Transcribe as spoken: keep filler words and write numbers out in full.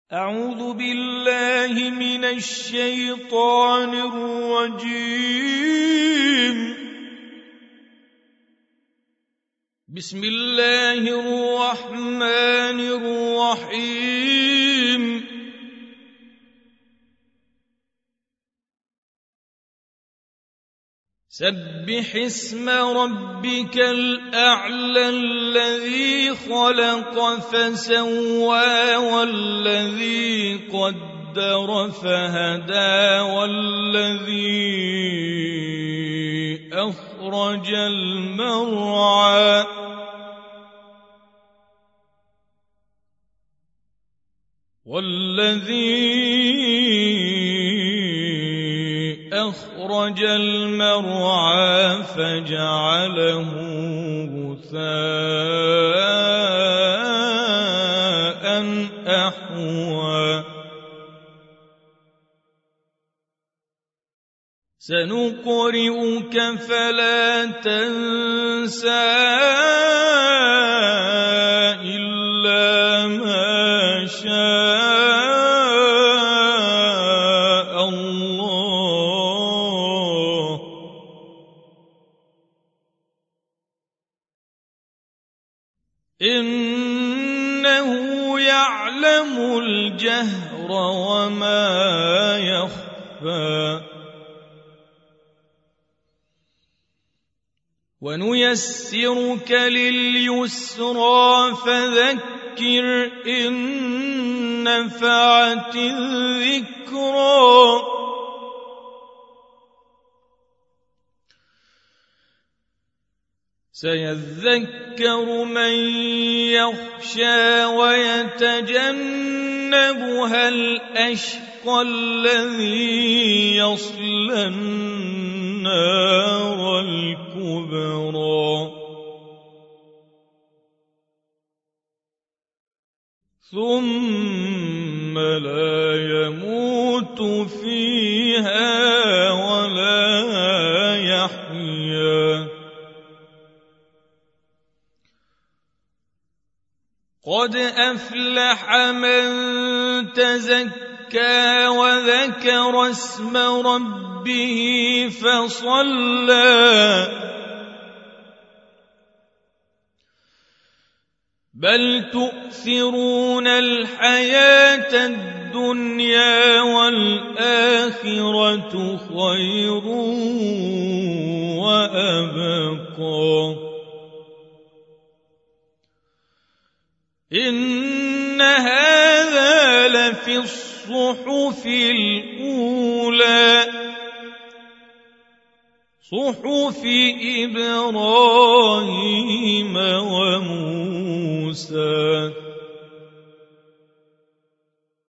أعوذ بالله من الشيطان الرجيم. بسم الله الرحمن الرحيم. سبح اسم ربك الأعلى الذي خلق فسوى والذي قدر فهدى والذي أخرج المرعى والذي أخرج المرعى فجعله غثاء أحوى. سنقرئك فلا تنسى إلا ما شاء الله إنه يعلم الجهر وما يخفى. ونيسرك لليسرى فذكر إن نفعت الذكرى. سيذكر من يخشى ويتجنبها الأشقى الذي يصلى النار الكبرى ثم لا يموت فيها ولا يحيا. قد أفلح من تزكى وذكر اسم ربه فصلى بل تؤثرون الحياة الدنيا والآخرة خير وأبقى. إن هذا لفي الصحف الأولى صحف إبراهيم وموسى.